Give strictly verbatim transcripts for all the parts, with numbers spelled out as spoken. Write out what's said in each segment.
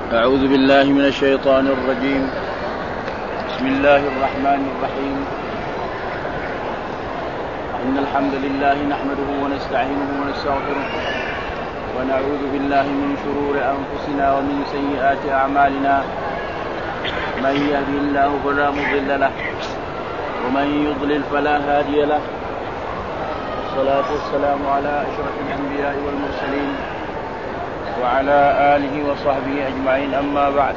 أعوذ بالله من الشيطان الرجيم. بسم الله الرحمن الرحيم. إن الحمد لله نحمده ونستعينه ونستغفره ونعوذ بالله من شرور أنفسنا ومن سيئات أعمالنا. من يهده الله فلا مضل له ومن يضلل فلا هادي له. والصلاة والسلام على أشرف الأنبياء والمرسلين وعلى آله وصحبه أجمعين. أما بعد،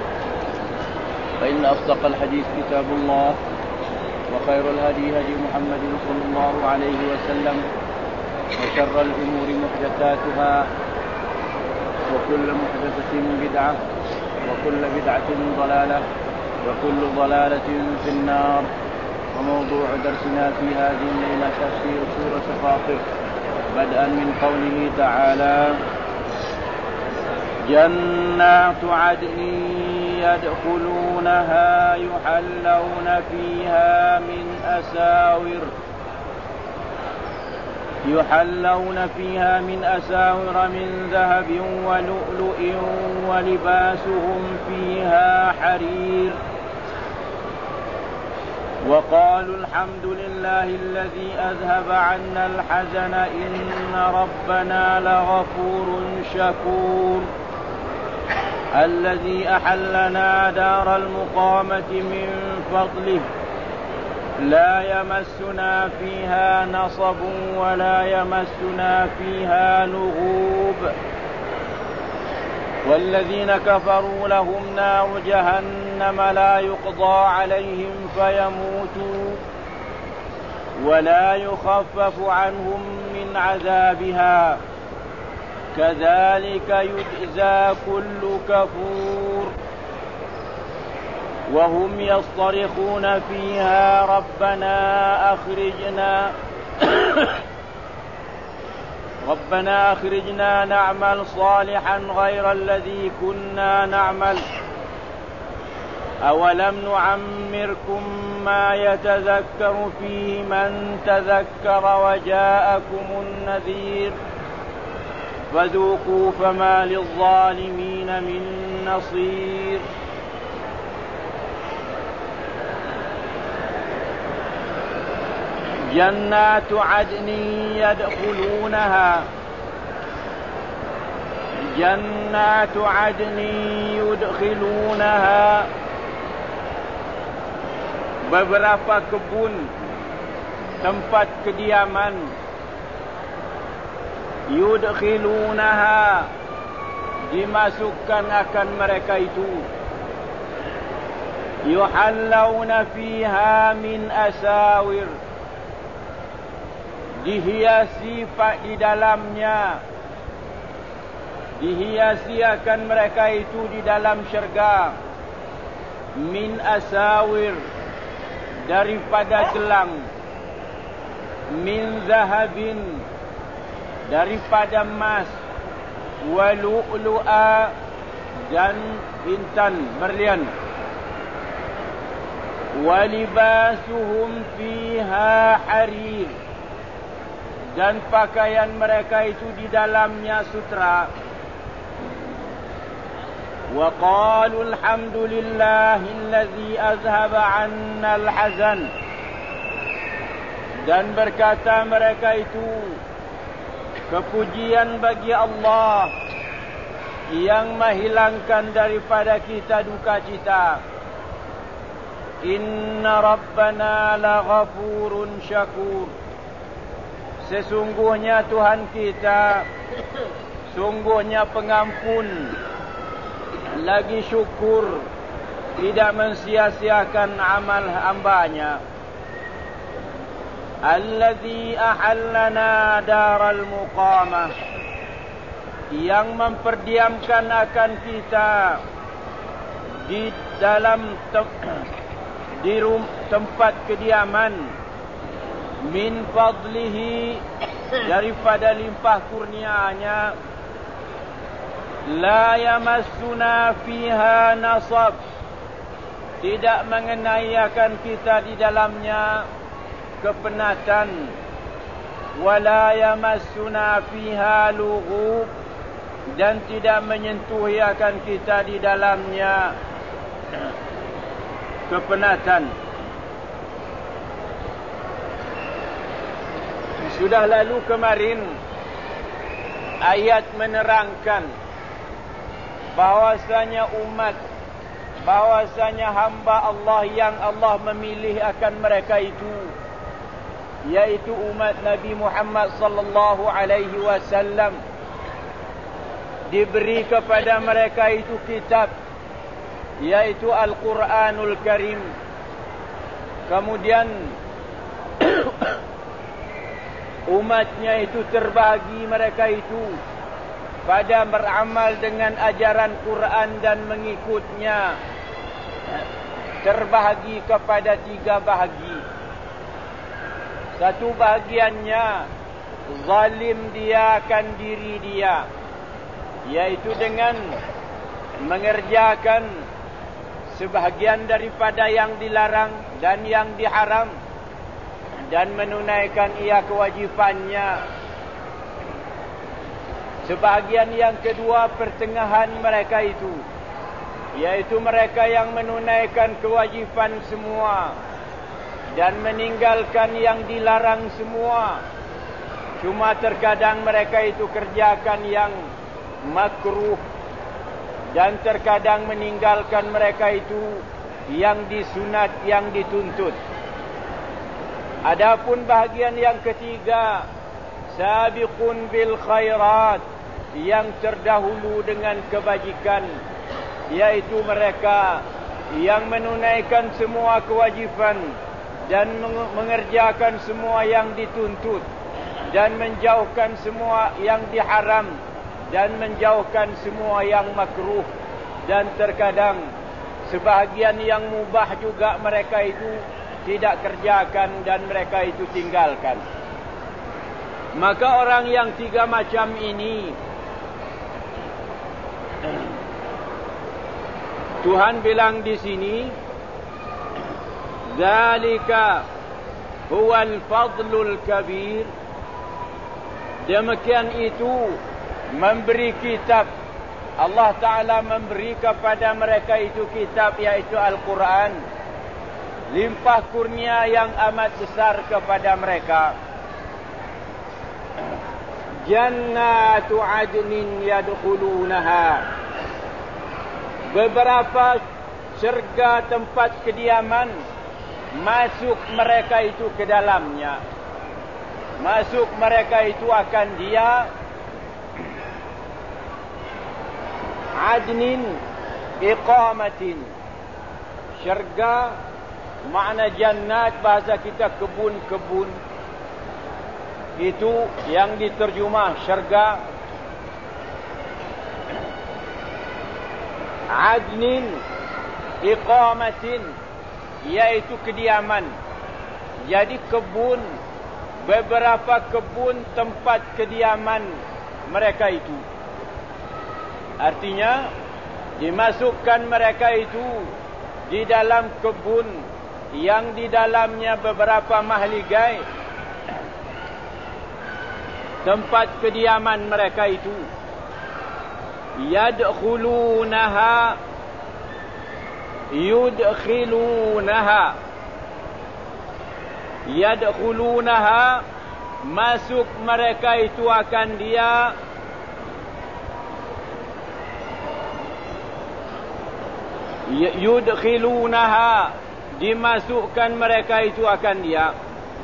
فإن أصدق الحديث كتاب الله، وخير الهدي هدي محمد صلى الله عليه وسلم، وشر الأمور محدثاتها، وكل محدثة بدعة، وكل بدعة ضلالة، وكل ضلالة في النار. وموضوع درسنا في هذه الليلة تفسير سورة فاطر، بدءا من قوله تعالى: جنات عدن يدخلونها يحلون فيها من أساور يحلون فيها من أساور من ذهب ولؤلؤ ولباسهم فيها حرير. وقالوا الحمد لله الذي أذهب عنا الحزن إن ربنا لغفور شكور. الذي أحلنا دار المقامة من فضله لا يمسنا فيها نصب ولا يمسنا فيها لغوب. والذين كفروا لهم نار جهنم لا يقضى عليهم فيموتوا ولا يخفف عنهم من عذابها كذلك يجزى كل كفور. وهم يصطرخون فيها ربنا أخرجنا ربنا أخرجنا نعمل صالحا غير الذي كنا نعمل أولم نعمركم ما يتذكر فيه من تذكر وجاءكم النذير فذوقوا فما للظالمين من نصير. جنات عدن يدخلونها جنات عدن يدخلونها beberapa kebun tempat kediaman. Yudkhilunaha dimasukkan akan mereka itu. Yuhallawna fiha min asawir dihiasi pak di dalamnya dihiasi akan mereka itu di dalam syurga min asawir daripada gelang, min zahabin daripada emas, walu'lu'a dan intan berlian, walibasuhum fiha harir dan pakaian mereka itu di dalamnya sutra. Wa qalu alhamdulillahillazi azhaba 'anna al-hazan dan berkata mereka itu, kepujian bagi Allah yang menghilangkan daripada kita duka cita. Inna rabbana laghafurun syakur. Sesungguhnya Tuhan kita sungguhnya pengampun lagi syukur, tidak mensia-siakan amal hambanya. Allazi ahallana daral muqamah, yang memperdiamkan akan kita di dalam te- di rum, tempat kediaman, min fadlihi daripada limpah kurnianya, la yamassuna fiha nasab, tidak mengenai akan kita di dalamnya kepenatan, wala yamassuna fiha lughub, dan tidak menyentuh akan kita di dalamnya kepenatan. Sudah lalu kemarin ayat menerangkan bahwasanya umat, bahwasanya hamba Allah yang Allah memilih akan mereka itu, yaitu umat Nabi Muhammad sallallahu alaihi wasallam, diberi kepada mereka itu kitab, yaitu Al-Quranul Karim. Kemudian umatnya itu terbahagi mereka itu pada beramal dengan ajaran Quran dan mengikutnya, terbahagi kepada tiga bahagi. Satu bahagiannya zalim dia akan diri dia, yaitu dengan mengerjakan sebahagian daripada yang dilarang dan yang diharam, dan menunaikan ia kewajipannya. Sebahagian yang kedua, pertengahan mereka itu, yaitu mereka yang menunaikan kewajipan semua dan meninggalkan yang dilarang semua. Cuma terkadang mereka itu kerjakan yang makruh, dan terkadang meninggalkan mereka itu yang disunat, yang dituntut. Adapun bahagian yang ketiga, sabiqun bil khairat, yang terdahulu dengan kebajikan, yaitu mereka yang menunaikan semua kewajipan dan mengerjakan semua yang dituntut, dan menjauhkan semua yang diharam, dan menjauhkan semua yang makruh. Dan terkadang sebahagian yang mubah juga mereka itu tidak kerjakan dan mereka itu tinggalkan. Maka orang yang tiga macam ini, Tuhan bilang di sini, dzalika huwal fadlul kabir. Demikian itu memberi kitab. Allah Ta'ala memberi kepada mereka itu kitab, yaitu Al-Quran. Limpah kurnia yang amat besar kepada mereka. Jannatu adnin yadkhulunaha. Beberapa syurga tempat kediaman, masuk mereka itu ke dalamnya. Masuk mereka itu akan dia adnin iqamatin. Syurga makna jannat, bahasa kita kebun-kebun, itu yang diterjemah syurga. Adnin iqamatin, yaitu kediaman. Jadi kebun, beberapa kebun tempat kediaman mereka itu. Artinya dimasukkan mereka itu di dalam kebun yang di dalamnya beberapa mahligai, tempat kediaman mereka itu. Yadkhulunaha, yudkhilunaha. Yadkhulunaha, masuk mereka itu akan dia. Yudkhilunaha, dimasukkan mereka itu akan dia.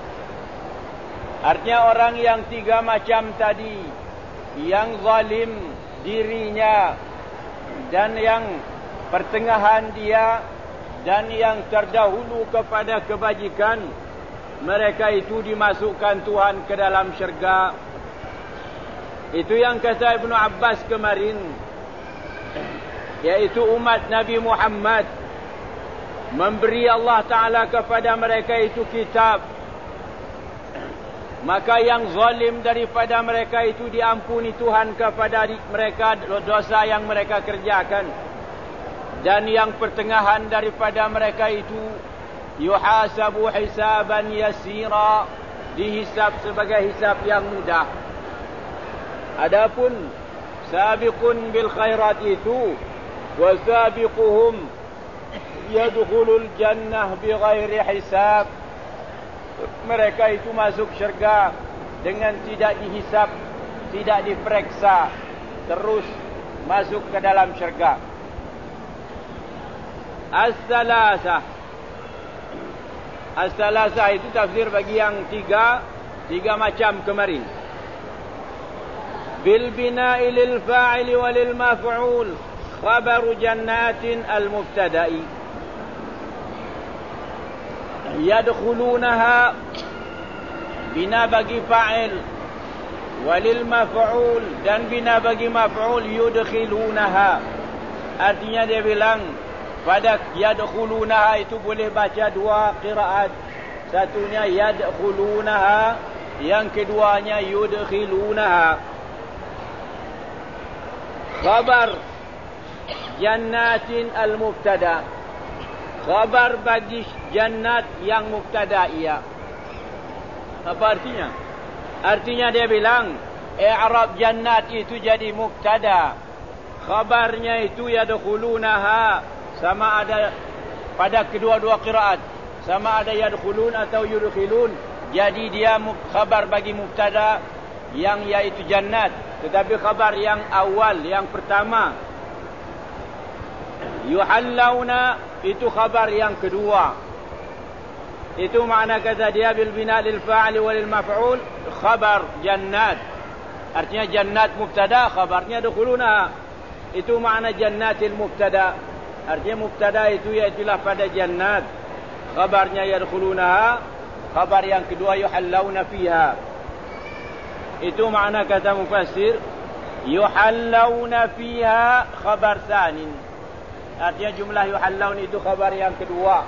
Artinya orang yang tiga macam tadi, yang zalim dirinya, dan yang pertengahan dia, dan yang terdahulu kepada kebajikan, mereka itu dimasukkan Tuhan ke dalam syurga. Itu yang kata Ibnu Abbas kemarin, yaitu umat Nabi Muhammad memberi Allah Ta'ala kepada mereka itu kitab. Maka yang zalim daripada mereka itu diampuni Tuhan kepada mereka dosa yang mereka kerjakan. Dan yang pertengahan daripada mereka itu yuhasabu hisaban yasira, dihisab sebagai hisab yang mudah. Adapun sabiqun bil khairat itu, wa sabiquhum yadkhulul jannah bighairi hisab. Mereka itu masuk syurga dengan tidak dihisap, tidak diperiksa, terus masuk ke dalam syurga. As-salasah. As-salasah itu tafsir bagi yang tiga, tiga macam kemarin. Bil bina'i lil fa'ili wa lil maf'ul, khabaru jannatin al-mubtada'i. Yadkhulunaha, bina bagi fa'il, walil maf'ul, dan bina bagi maf'ul yudkhilunaha. Artinya dia bilang pada yadkhulunaha itu boleh baca dua qiraat. Satunya yadkhulunaha, yang keduanya yudkhilunaha. Khabar jannatin al-mubtada, khabar bagi jannat yang mubtada ia. Apa artinya? Artinya dia bilang i'rab jannat itu jadi mubtada, khabarnya itu yadkhulunaha, sama ada pada kedua-dua qiraat, sama ada yadkhulun atau yudkhilun. Jadi dia khabar bagi mubtada yang yaitu jannat, tetapi khabar yang awal, yang pertama. Yuhallawna itu khabar yang kedua. Itu makna kata dia bil bina lil fa'il wa lil maf'ul, khabar jannat. Artinya jannat mubtada, khabarnya dukhuluna. Itu makna jannatil mubtada. Artinya mubtada itu iaitulah pada jannat, khabarnya yadkhulunaha, khabar yang kedua yuhallawna fiha. Itu makna kata mufassir yuhallawna fiha khabar tsanin. Artinya jumlah yuhallawna itu khabar yang kedua.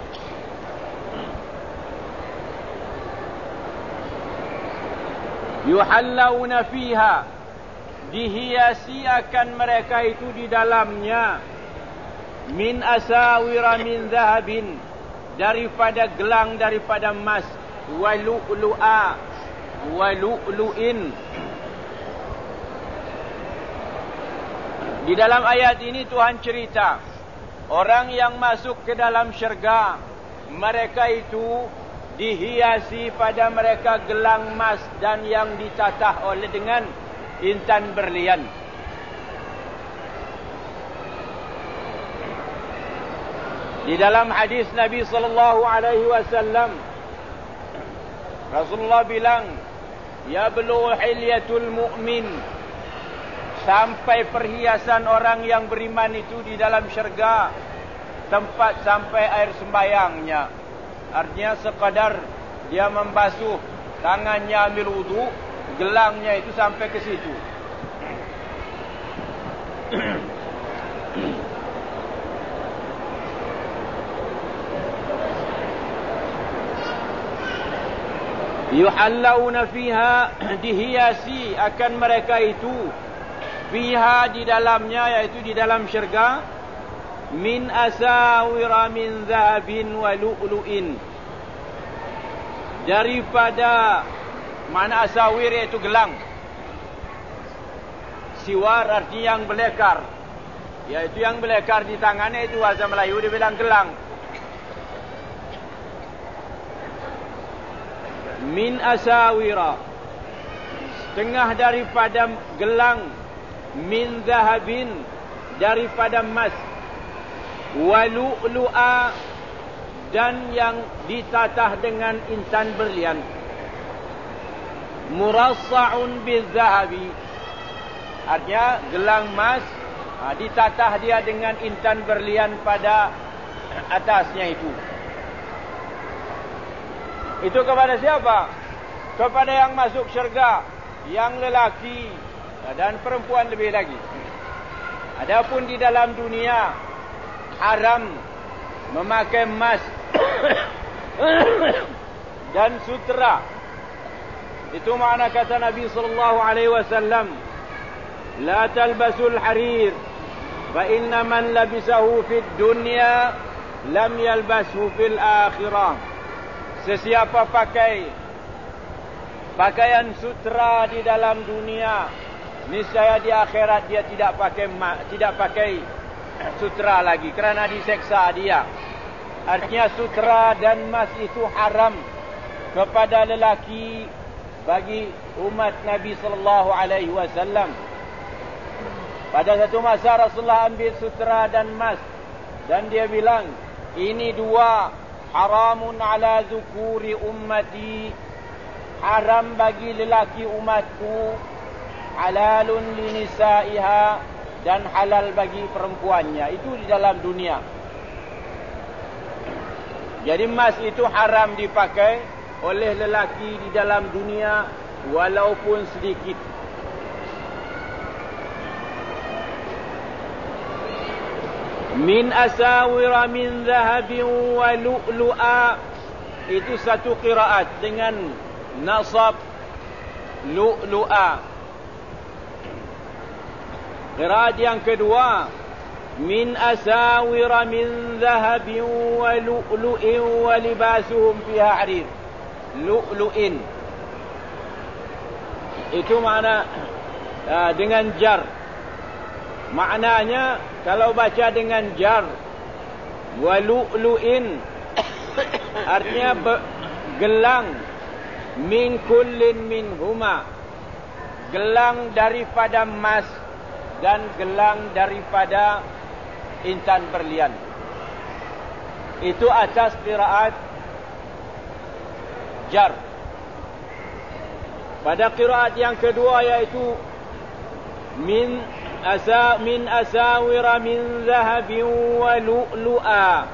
Yuhallawna fiha, dihiasi akan mereka itu di dalamnya, min asawira min zahabin, daripada gelang daripada emas, wa lu'lu'a wa lu'lu'in. Di dalam ayat ini Tuhan cerita orang yang masuk ke dalam syurga, mereka itu dihiasi pada mereka gelang emas dan yang ditatah oleh dengan intan berlian. Di dalam hadis Nabi sallallahu alaihi wasallam, Rasulullah bilang, ya belu hilyatul mu'min, sampai perhiasan orang yang beriman itu di dalam syurga, tempat sampai air sembayangnya. Artinya sekadar dia membasuh tangannya ambil wudu, gelangnya itu sampai ke situ. Yuhallawna fiha, dihiasi akan mereka itu, fiha di dalamnya, yaitu di dalam syurga, min asawira min zahabin wa lu'lu'in, daripada, mana asawir iaitu gelang, siwar artinya yang belekar, yaitu yang belekar di tangannya, itu bahasa Melayu dia bilang gelang. Min asawira, setengah daripada gelang, min zahabin, daripada emas, wa lu'lu'a, dan yang ditatah dengan intan berlian. Murassa'un bizahabi, artinya gelang emas, ditatah dia dengan intan berlian pada atasnya itu. Itu kepada siapa? Kepada yang masuk syurga, yang lelaki dan perempuan lebih lagi. Adapun di dalam dunia haram memakai emas dan sutra. Itu makna kata Nabi sallallahu alaihi wasallam, la talbasul harir fa inna man labisahu fid dunya lam yalbashu fil akhirah. Sesiapa pakai pakaian sutra di dalam dunia, niscaya di akhirat dia tidak pakai tidak pakai sutra lagi kerana diseksa dia. Artinya sutra dan emas itu haram kepada lelaki bagi umat Nabi sallallahu alaihi wasallam. Pada satu masa Rasulullah ambil sutra dan emas dan dia bilang, ini dua haramun ala zukuri ummati, haram bagi lelaki umatku, halalun linisaiha, dan halal bagi perempuannya. Itu di dalam dunia. Jadi emas itu haram dipakai oleh lelaki di dalam dunia walaupun sedikit. Min asawira min zahabin wa lu'lu'a, itu satu qiraat dengan nasab lu'lu'a. Qiraat yang kedua, min asawira min zahabin wa lu'lu'in wa libasuhum fiha harir. Lu'lu'in itu makna uh, dengan jar. Maknanya kalau baca dengan jar, wa lu'lu'in artinya gelang, min kullin minhuma, gelang daripada emas dan gelang daripada intan berlian. Itu atas qiraat jar. Pada qiraat yang kedua yaitu min asa min asawira min zahabin wa lu'lu'a,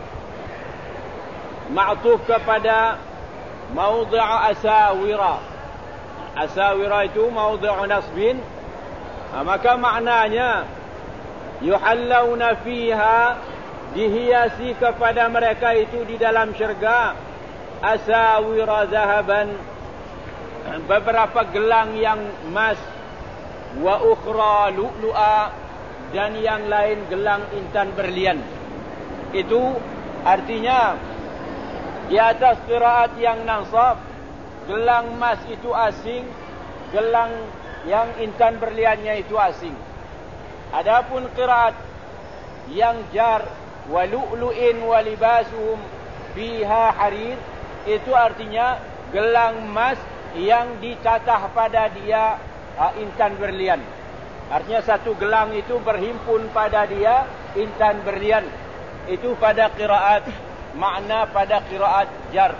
ma'tuf kepada mawdi' asawira. Asawira itu mawdi' nasbin. Ha, maka maknanya yuhallawna fiha, dihiasi kepada mereka itu di dalam syurga, asawira zahaban, beberapa gelang yang emas, wa ukhra lu'lu'a, dan yang lain gelang intan berlian. Itu artinya di atas qiraat yang nasab, gelang emas itu asing, gelang yang intan berliannya itu asing. Adapun qiraat yang jar, wa lu'lu'in wa libasuhum fiha harir, itu artinya gelang emas yang ditatah pada dia uh, intan berlian. Artinya satu gelang itu berhimpun pada dia intan berlian. Itu pada qiraat, makna pada qiraat jar.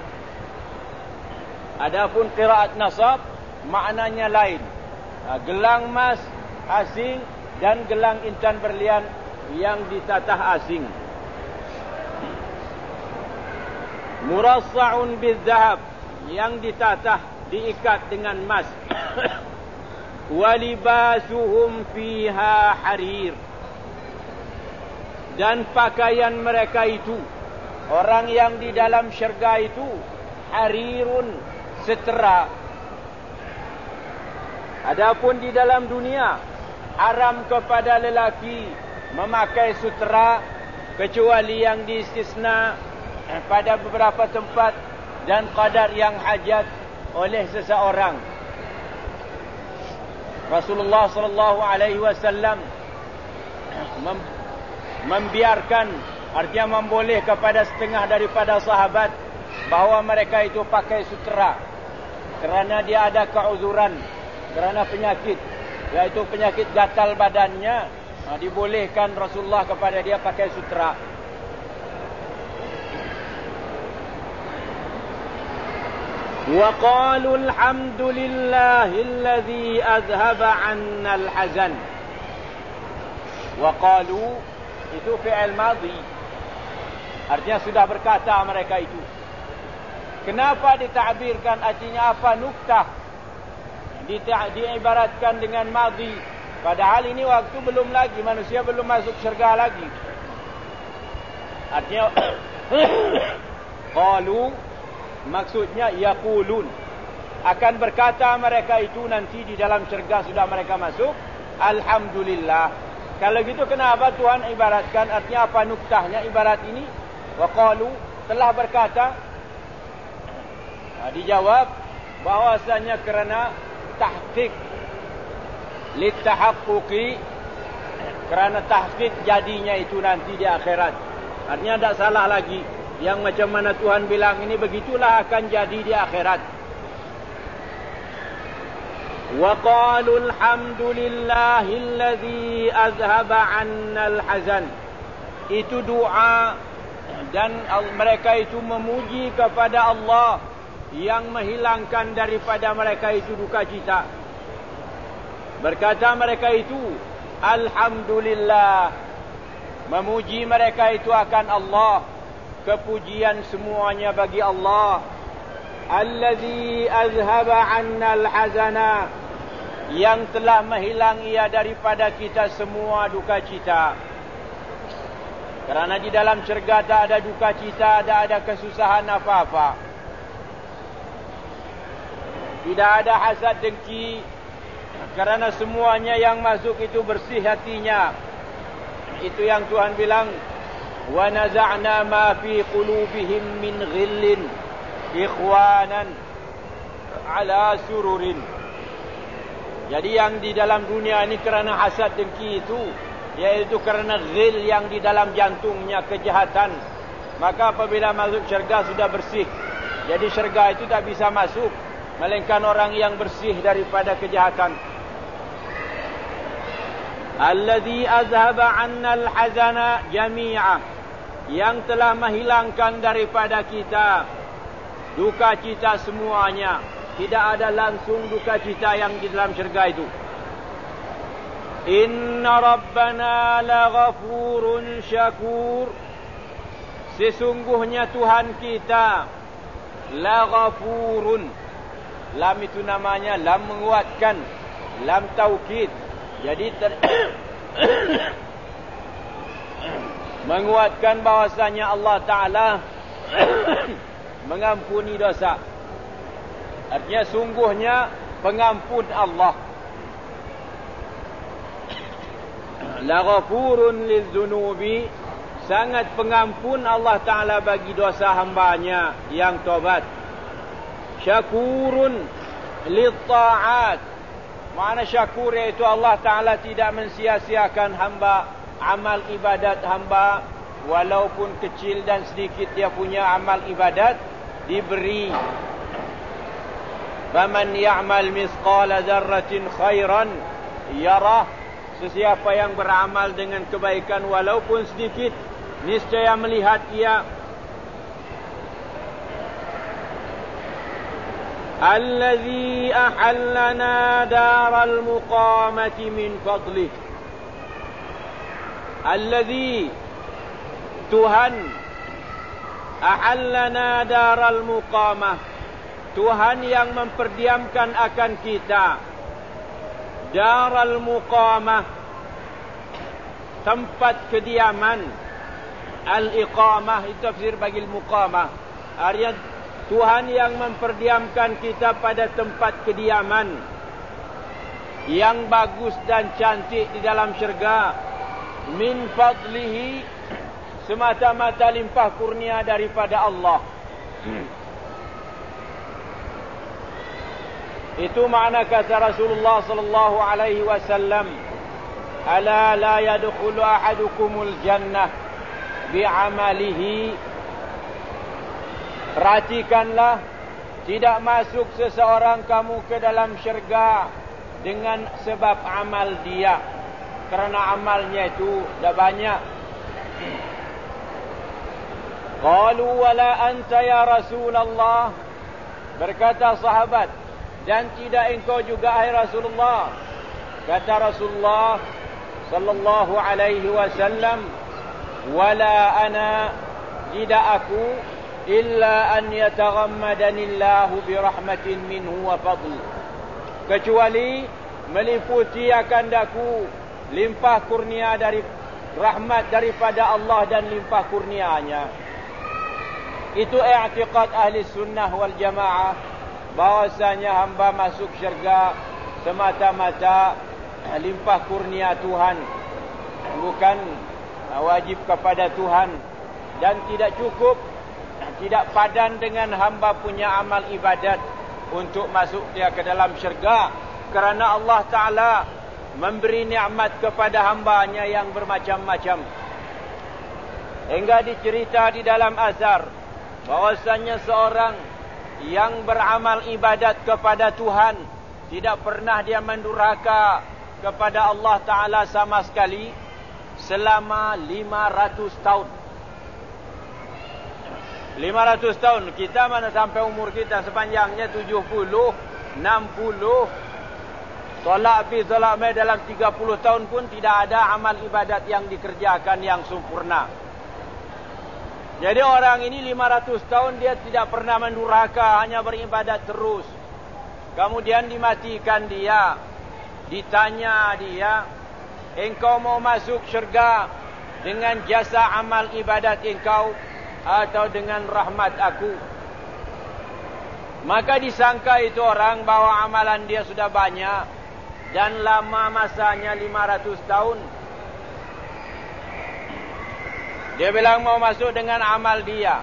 Adapun qiraat nasab, maknanya lain. Uh, gelang emas asing dan gelang intan berlian yang ditatah asing. Murassa'un bizahab, yang ditatah, diikat dengan emas. Walibasuhum fiha harir, dan pakaian mereka itu, orang yang di dalam syurga itu, harirun, setera. Adapun di dalam dunia, haram kepada lelaki memakai sutera kecuali yang diistisna pada beberapa tempat dan qadar yang hajat oleh seseorang. Rasulullah sallallahu alaihi wasallam mem membiarkan, artinya memboleh kepada setengah daripada sahabat bahawa mereka itu pakai sutera kerana dia ada keuzuran, kerana penyakit, yaitu penyakit gatal badannya. Ha, dibolehkan Rasulullah kepada dia pakai sutera. Wa qalu alhamdulillahilladzi azhaba 'anna al-hazan. Wa qalu itu fi'il madhi, artinya sudah berkata mereka itu. Kenapa ditakbirkan, artinya apa nuktah diibaratkan dengan madhi, padahal ini waktu belum lagi, manusia belum masuk syurga lagi. Artinya qalu, maksudnya yaqulun, akan berkata mereka itu nanti di dalam syurga sudah mereka masuk, alhamdulillah. Kalau gitu kenapa Tuhan ibaratkan, artinya apa nuktahnya ibarat ini? Wa qalu, telah berkata. Nah, dijawab bahwasanya kerana tahqiq litahaqquqi, kerana tahqiq jadinya itu nanti di akhirat. Artinya tidak salah lagi. Yang macam mana Tuhan bilang ini, begitulah akan jadi di akhirat. Wa qalu alhamdulillahilladzi azhaba 'annal hazan. Itu doa, dan mereka itu memuji kepada Allah yang menghilangkan daripada mereka itu duka cita. Berkata mereka itu alhamdulillah, memuji mereka itu akan Allah. Kepujian semuanya bagi Allah. Allazi azhaba 'annal hazana, yang telah menghilang ia daripada kita semua duka cita. Kerana di dalam syurga tak ada duka cita, tak ada kesusahan apa-apa. Tidak ada hasad dengki, kerana semuanya yang masuk itu bersih hatinya. Itu yang Tuhan bilang, wa naza'na ma fi qulubihim min ghillin ikhwanan ala sururin. Jadi yang di dalam dunia ini kerana hasad dengki itu, yaitu kerana ghil yang di dalam jantungnya, kejahatan. Maka apabila masuk syurga sudah bersih. Jadi syurga itu tak bisa masuk melainkan orang yang bersih daripada kejahatan. Allazi azhaba 'annal hazana jami'a, yang telah menghilangkan daripada kita duka cita semuanya. Tidak ada langsung duka cita yang di dalam syurga itu. Inna rabbana laghafurun syakur, sesungguhnya Tuhan kita laghafurun. Lam itu namanya lam menguatkan, lam taukid. Jadi ter menguatkan bahwasanya Allah Ta'ala mengampuni dosa. Artinya sungguhnya pengampun Allah. Laghafurun lizunubi, sangat pengampun Allah Ta'ala bagi dosa hambanya yang tobat. Syakurun litta'at, makna syakur iaitu Allah Ta'ala tidak mensia-siakan hamba, amal ibadat hamba, walaupun kecil dan sedikit dia punya amal ibadat, diberi. Faman ya'mal misqala dzarratin khairan yarah, sesiapa yang beramal dengan kebaikan walaupun sedikit, niscaya melihat ia. Allazi ahallana daral muqamati min fadlih. Allazi, Tuhan, ahallana daral muqamah, Tuhan yang memperdiamkan akan kita daral muqamah, tempat kediaman. Al-iqamah itu tafsir bagi muqamah. Artinya Tuhan yang memperdiamkan kita pada tempat kediaman yang bagus dan cantik di dalam syurga. Min fadlihi, semata-mata limpah kurnia daripada Allah. Itu makna kata Rasulullah sallallahu alaihi wasallam, ala la yadkhulu ahadukumul jannah bi'amalihi. Perhatikanlah, tidak masuk seseorang kamu ke dalam syurga dengan sebab amal dia, kerana amalnya itu dah banyak. Qalu wala anta ya Rasulullah, berkata sahabat, dan tidak engkau juga hai Rasulullah. Kata Rasulullah sallallahu alaihi wasallam, wala ana, tidak aku, illa an yataghammadanillahu birahmatin minhu wa fadl, kecuali meliputi akan daku limpah kurnia dari rahmat daripada Allah dan limpah kurnianya. Itu i'tiqad ahli sunnah wal jamaah, bahwasanya hamba masuk syurga semata-mata limpah kurnia Tuhan, bukan wajib kepada Tuhan, dan tidak cukup, tidak padan dengan hamba punya amal ibadat untuk masuk dia ke dalam syurga, kerana Allah Ta'ala memberi nikmat kepada hambanya yang bermacam-macam. Hingga dicerita di dalam azhar bahwasanya seorang yang beramal ibadat kepada Tuhan, tidak pernah dia mendurhaka kepada Allah Ta'ala sama sekali selama lima ratus tahun. lima ratus tahun. Kita mana sampai umur kita sepanjangnya tujuh puluh, enam puluh. Solat fi solat mai dalam tiga puluh tahun pun tidak ada amal ibadat yang dikerjakan yang sempurna. Jadi orang ini lima ratus tahun dia tidak pernah mendurhaka, hanya beribadat terus. Kemudian dimatikan dia. Ditanya dia, engkau mau masuk syurga dengan jasa amal ibadat engkau atau dengan rahmat aku? Maka disangka itu orang bahwa amalan dia sudah banyak dan lama masanya lima ratus tahun. Dia bilang mau masuk dengan amal dia.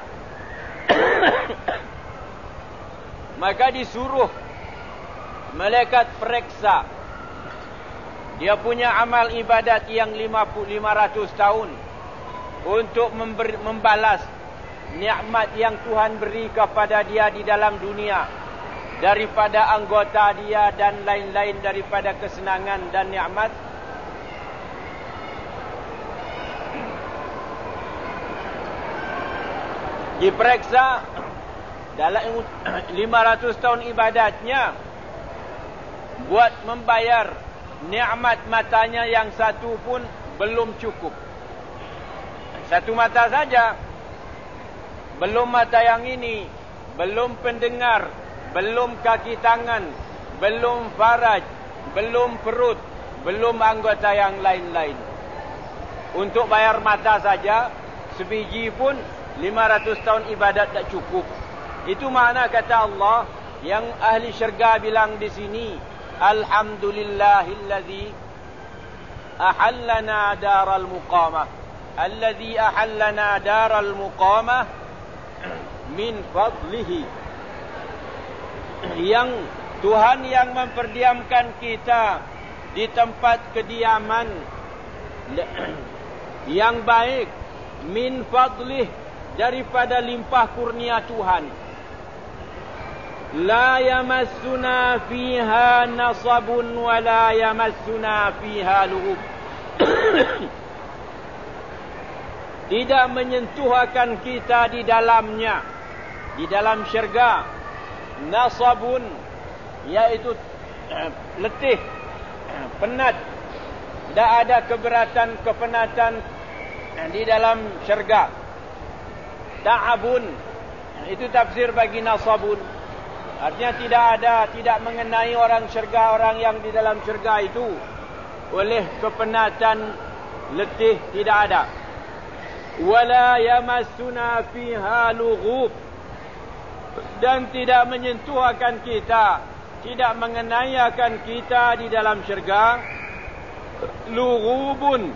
Maka disuruh malaikat periksa dia punya amal ibadat yang lima ratus tahun untuk memberi, membalas nikmat yang Tuhan beri kepada dia di dalam dunia, daripada anggota dia dan lain-lain daripada kesenangan dan nikmat. Diperiksa dalam lima ratus tahun ibadatnya, buat membayar nikmat matanya yang satu pun belum cukup. Satu mata saja. Belum mata yang ini, belum pendengar, belum kaki tangan, belum faraj, belum perut, belum anggota yang lain-lain. Untuk bayar mata saja, sebiji pun lima ratus tahun ibadat tak cukup. Itu makna kata Allah yang ahli syurga bilang di sini, alhamdulillahillazi ahallana daral muqamah. Allazi ahallana daral muqamah min fadlihi. Yang Tuhan yang memperdiamkan kita di tempat kediaman yang baik, min fadlih, daripada limpah kurnia Tuhan. La yamassuna fiha nasabun wa la yamassuna fiha lughub. Tidak menyentuh akan kita di dalamnya, di dalam syurga, nasabun, yaitu letih, penat. Tidak ada keberatan, kepenatan di dalam syurga. Ta'abun, itu tafsir bagi nasabun. Artinya tidak ada, tidak mengenai orang syurga, orang yang di dalam syurga itu oleh kepenatan, letih, tidak ada. Wala yamassuna fiha lughub, dan tidak menyentuh akan kita, tidak mengenai akan kita di dalam syurga lughubun,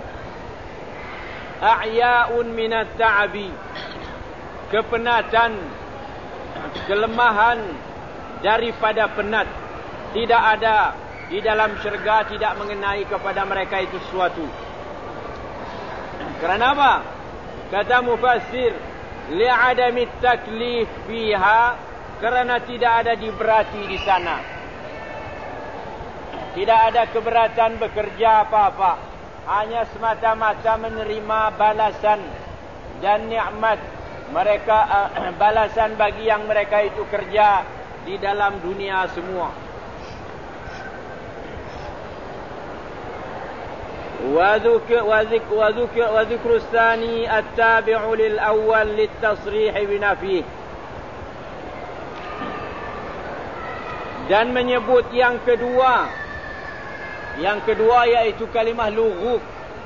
a'ya'un minat ta'abi, kepenatan, kelemahan daripada penat. Tidak ada di dalam syurga, tidak mengenai kepada mereka itu sesuatu. Kerana apa? Kata mufassir, li'adami taklif fiha, kerana tidak ada diberati di sana. Tidak ada keberatan bekerja apa-apa, hanya semata-mata menerima balasan dan nikmat mereka, uh, balasan bagi yang mereka itu kerja di dalam dunia semua. وذكر وذكر وذكر وذكر الثاني التابع للأول للتصريح بنفيه. Dan menyebut yang kedua, yang kedua yaitu kalimah lughub.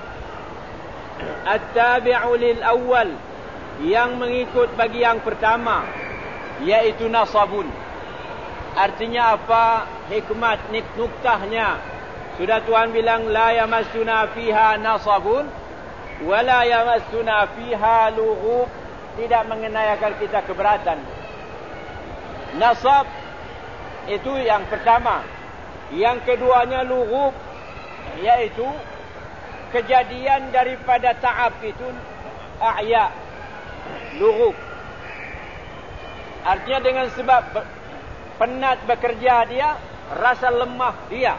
At-tabi'u lil awwal, yang mengikut bagi yang pertama, yaitu nasabun. Artinya apa? Hikmat, nuktahnya. Sudah Tuhan bilang la yamassuna fiha nasabun wa la yamassuna fiha lughub, tidak mengenai akan kita keberatan. Nasab itu yang pertama. Yang keduanya lughub, yaitu kejadian daripada ta'ab itu a'ya, lughub. Artinya dengan sebab penat bekerja dia, rasa lemah dia.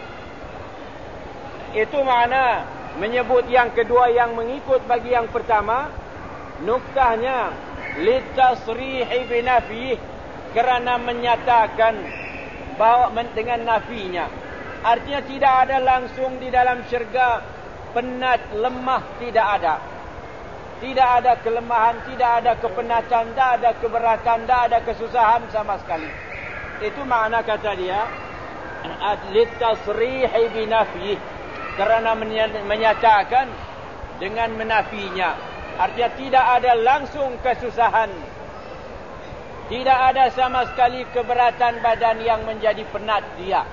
Itu makna menyebut yang kedua yang mengikut bagi yang pertama. Nuktahnya litasrihi binafih, kerana menyatakan bahawa dengan nafinya. Artinya tidak ada langsung di dalam syurga penat, lemah, tidak ada. Tidak ada kelemahan, tidak ada kepenatan, tidak ada keberatan, tidak ada kesusahan sama sekali. Itu makna kata dia litasrihi binafih, kerana menyatakan dengan menafinya. Artinya tidak ada langsung kesusahan, tidak ada sama sekali keberatan badan yang menjadi penat dia.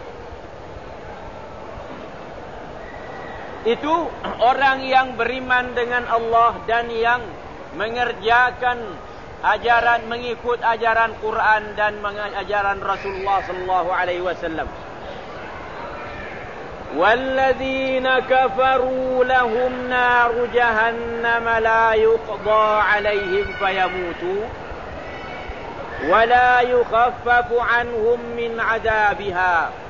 Itu orang yang beriman dengan Allah dan yang mengerjakan ajaran, mengikut ajaran Quran dan ajaran Rasulullah sallallahu alaihi wasallam. وَالَّذِينَ كَفَرُوا لَهُمْ نَارُ جَهَنَّمَ لَا يُقْضَى عَلَيْهِمْ فَيَمُوتُوا وَلَا يُخَفَّفُ عَنْهُمْ مِنْ عَذَابِهَا